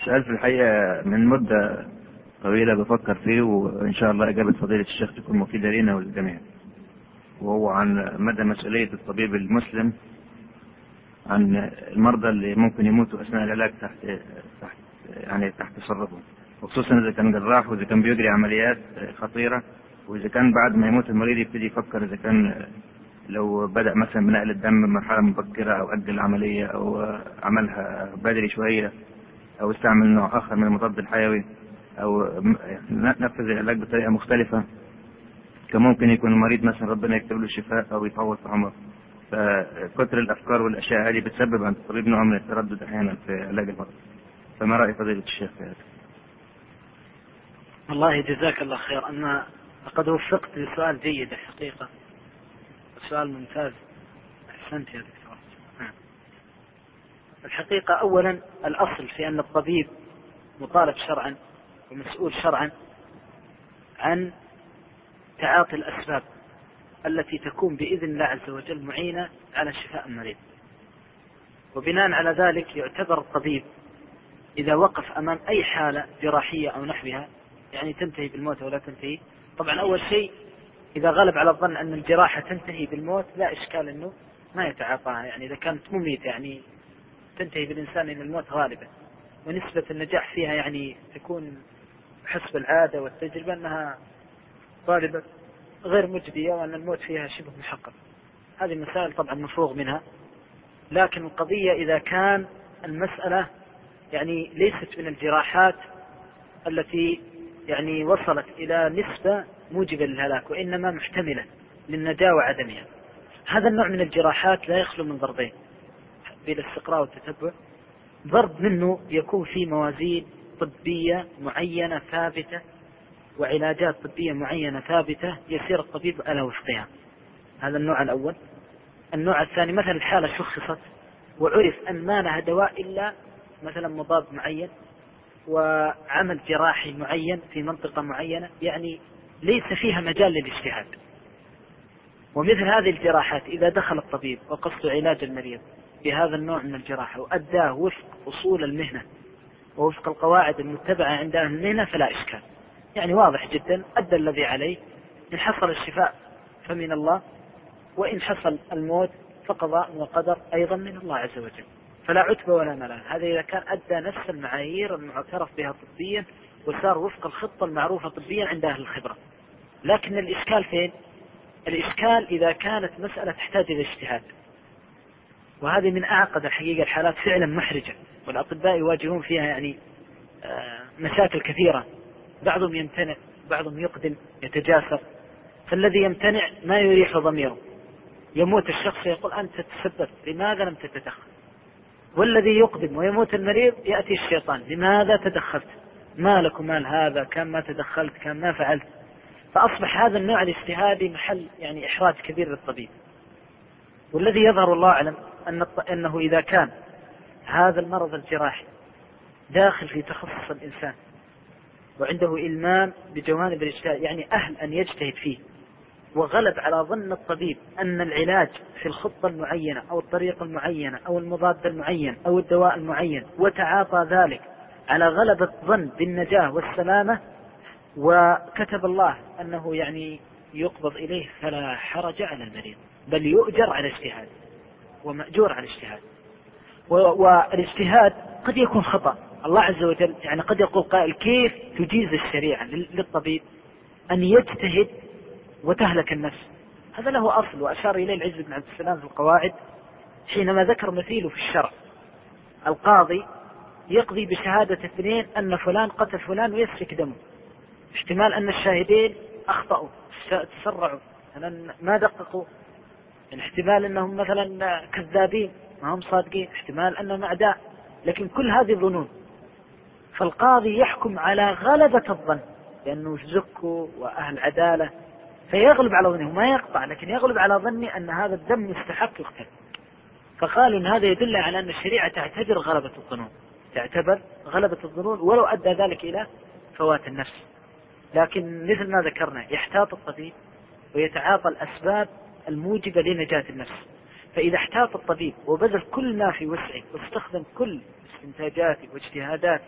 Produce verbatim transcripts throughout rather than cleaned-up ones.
السؤال في الحقيقة من مدة طويلة بفكر فيه، وإن شاء الله إجابة فضيلة الشيخ تكون مفيدة لنا وللجميع. وهو عن مدى مسؤولية الطبيب المسلم عن المرضى اللي ممكن يموتوا أثناء العلاج تحت تحت يعني تحت تصرفه، وخصوصا إذا كان جراح وإذا كان بيجري عمليات خطيرة، وإذا كان بعد ما يموت المريض يبتدي يفكر إذا كان لو بدأ مثلا بنقل الدم بمرحلة مبكرة أو أجل العملية أو عملها بدري شوية أو استعمل نوع آخر من المضاد الحيوي أو نفذ العلاج بطريقة مختلفة، كان ممكن يكون المريض مثلا ربنا يكتب له الشفاء أو يطول في عمره. فكثر الأفكار والأشياء هذه بتسبب عند الطبيب نوع من التردد أحيانا في علاج المرض. فما رأي فضيلة الشيخ في هذا؟ والله جزاك الله خير، أنا لقد وفقت لسؤال جيد الحقيقة، سؤال ممتاز، أحسنت يا دكتور. الحقيقة أولا الأصل في أن الطبيب مطالب شرعا ومسؤول شرعا عن تعاطي الأسباب التي تكون بإذن الله عز وجل معينة على شفاء المريض. وبناء على ذلك يعتبر الطبيب إذا وقف أمام أي حالة جراحية أو نحوها يعني تنتهي بالموت ولا تنتهي، طبعا أول شيء إذا غلب على الظن أن الجراحة تنتهي بالموت لا إشكال أنه ما يتعاطاها، يعني إذا كانت مميتة يعني تنتهي بالإنسان إلى الموت غالبا، ونسبة النجاح فيها يعني تكون حسب العادة والتجربة أنها غالبا غير مجدية وأن الموت فيها شبه محقق. هذه مسائل طبعا مفروغ منها، لكن القضية إذا كان المسألة يعني ليست من الجراحات التي يعني وصلت إلى نسبة موجبة للهلاك وإنما محتملة للنجاة وعدمها، هذا النوع من الجراحات لا يخلو من ضربين بالاستقراء والتتبع. ضرب منه يكون في موازين طبية معينة ثابتة وعلاجات طبية معينة ثابتة يسير الطبيب على وفقها، هذا النوع الأول. النوع الثاني مثلا الحالة شخصت وعرف أن ما لها دواء إلا مثلا مضاد معين وعمل جراحي معين في منطقة معينة يعني ليس فيها مجال للاجتهاد، ومثل هذه الجراحات إذا دخل الطبيب وقصد علاج المريض بهذا النوع من الجراحة وأداه وفق أصول المهنة ووفق القواعد المتبعة عند أهل المهنة فلا إشكال، يعني واضح جدا أدى الذي عليه، إن حصل الشفاء فمن الله، وإن حصل الموت فقضاء وقدر أيضا من الله عز وجل، فلا عتبة ولا ملال. هذا إذا كان أدى نفس المعايير المعترف بها طبيا وصار وفق الخطة المعروفة طبيا عند أهل الخبرة. لكن الإشكال فين؟ الإشكال إذا كانت مسألة تحتاج إلى اجتهاد، وهذه من أعقد الحقيقة الحالات فعلا محرجة، والأطباء يواجهون فيها يعني مشاكل كثيرة، بعضهم يمتنع بعضهم يقدم يتجاسر، فالذي يمتنع ما يريح ضميره، يموت الشخص يقول أنت تسببت لماذا لم تتدخل، والذي يقدم ويموت المريض يأتي الشيطان لماذا تدخلت، ما لك مال هذا، كان ما تدخلت كان ما فعلت. فأصبح هذا النوع الاجتهادي محل يعني إحراج كبير للطبيب. والذي يظهر الله أعلم أن أنه إذا كان هذا المرض الجراحي داخل في تخصص الإنسان وعنده إلمام بجوانب الاجتهاد يعني أهل أن يجتهد فيه، وغلب على ظن الطبيب أن العلاج في الخطة المعينة أو الطريقة المعينة أو المضاد المعين أو الدواء المعين وتعاطى ذلك على غلبة ظن بالنجاة والسلامة وكتب الله أنه يعني يقبض إليه، فلا حرج على المريض بل يؤجر على اجتهاد ومأجور على اجتهاد. والاجتهاد قد يكون خطأ، الله عز وجل يعني قد يقول قائل كيف تجيز الشريعة للطبيب أن يجتهد وتهلك النفس؟ هذا له أصل، وأشار إليه العز بن عبد السلام في القواعد حينما ذكر مثيله في الشرع. القاضي يقضي بشهادة اثنين أن فلان قتل فلان ويسفك دمه، احتمال أن الشاهدين أخطأوا تسرعوا ما دققوا، احتمال أنهم مثلا كذابين ما هم صادقين، احتمال أنهم أعداء، لكن كل هذه الظنون. فالقاضي يحكم على غلبة الظن لأنه زكوا وأهل عدالة، فيغلب على ظنه ما يقطع، لكن يغلب على ظني أن هذا الدم مستحق يقتل. فقالوا إن هذا يدل على أن الشريعة تعتبر غلبة الظنون، تعتبر غلبة الظنون ولو أدى ذلك إلى فوات النفس. لكن مثل ما ذكرنا يحتاط الطبيب ويتعاطى الأسباب الموجبة لنجاة النفس. فإذا احتاط الطبيب وبذل كل ما في وسعه واستخدم كل استنتاجاته واجتهاداته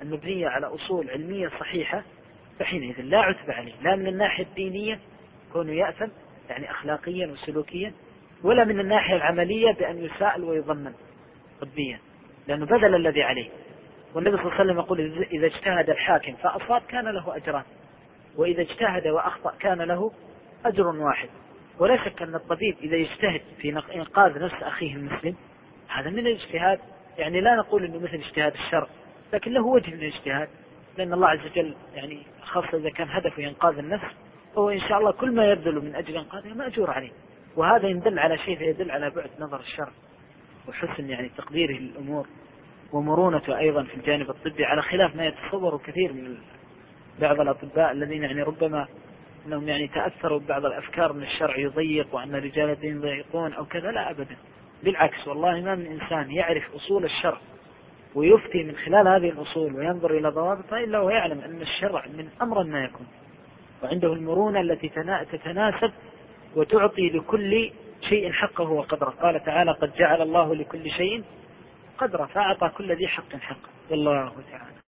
المبنية على أصول علمية صحيحة فحينئذ لا عتب عليه، لا من الناحية الدينية كونه يأثم يعني أخلاقيا وسلوكيا، ولا من الناحية العملية بأن يساءل ويضمن طبيا، لأنه بذل الذي عليه. والنبي صلى الله عليه وسلم يقول إذا اجتهد الحاكم فأصاب كان له أجران، وإذا اجتهد وأخطأ كان له أجر واحد. ولا شك أن الطبيب إذا يجتهد في إنقاذ نفس أخيه المسلم هذا من الاجتهاد، يعني لا نقول أنه مثل اجتهاد الشرع، لكن له وجه من الاجتهاد، لأن الله عز وجل يعني خاصة إذا كان هدفه إنقاذ النفس فهو إن شاء الله كل ما يبذل من أجل إنقاذه مأجور عليه. وهذا يدل على شيء يدل على بعد نظر الشرع وحسن يعني تقديره للأمور ومرونته أيضا في الجانب الطبي، على خلاف ما يتصور كثير من بعض الأطباء الذين يعني ربما أنهم يعني تأثروا ببعض الأفكار من الشرع يضيق وأن رجال الدين يضيقون أو كذا. لا أبدا، بالعكس، والله ما من إنسان يعرف أصول الشرع ويفتي من خلال هذه الأصول وينظر إلى ضوابطها إلا ويعلم أن الشرع من أمر ما يكون، وعنده المرونة التي تتناسب وتعطي لكل شيء حقه وقدره. قال تعالى قد جعل الله لكل شيء قدره، فأعطى كل ذي حق حقه. والله تعالى